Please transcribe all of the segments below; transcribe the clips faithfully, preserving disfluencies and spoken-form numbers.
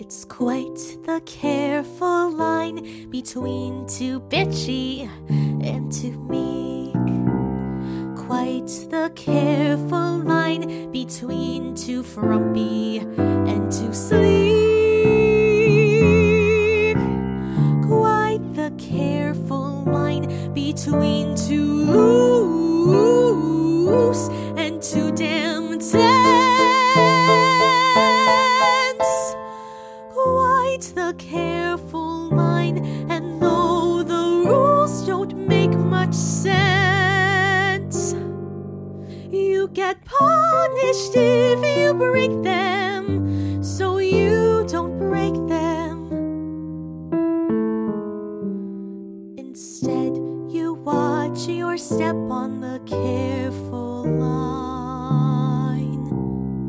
It's quite the careful line between too bitchy and too meek. Quite the careful line between too frumpy and too sleek. Quite the careful line between too loose and too damn tense. Quite the careful line, and though the rules don't make much sense, you get punished if you break them, so you don't break them. Instead, you watch your step on the careful line.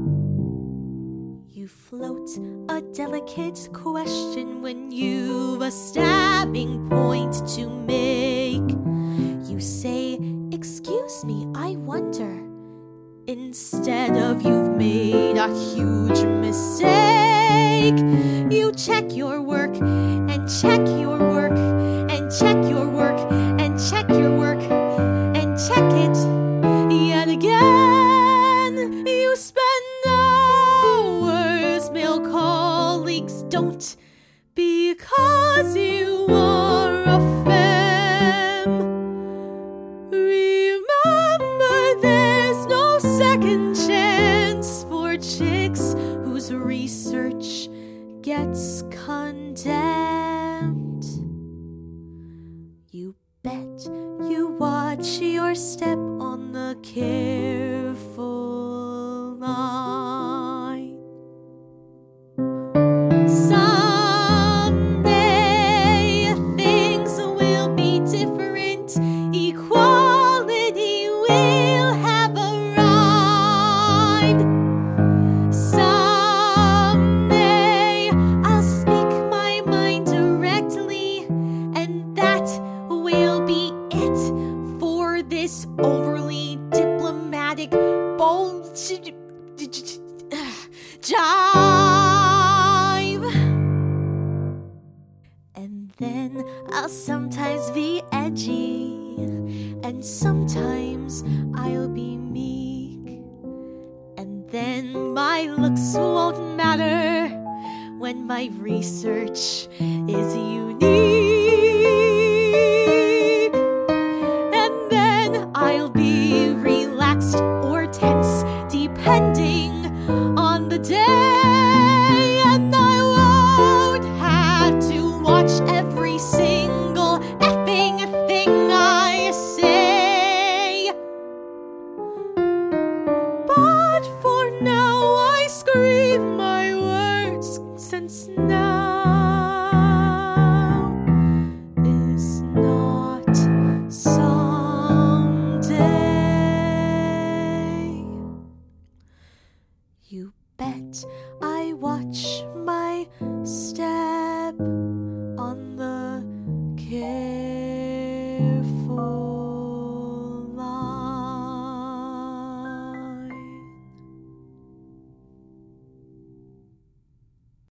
You float a delicate question when you've a stabbing point to make. You say, "Excuse me, I wonder," instead of "You've made a huge mistake." You check your work and check your work and check your work and check your work and check it yet again. You spend hours, male colleagues don't, because you are a femme. Remember, there's no second chance for chicks whose research gets condemned. You bet you watch your step on the careful line. Someday things will be different. Equality will have arrived. Someday I'll speak my mind directly, and that will be it for this overly diplomatic bullshit jive. And then I'll sometimes be edgy, and sometimes I'll be meek. And then my looks won't matter when my research is unique.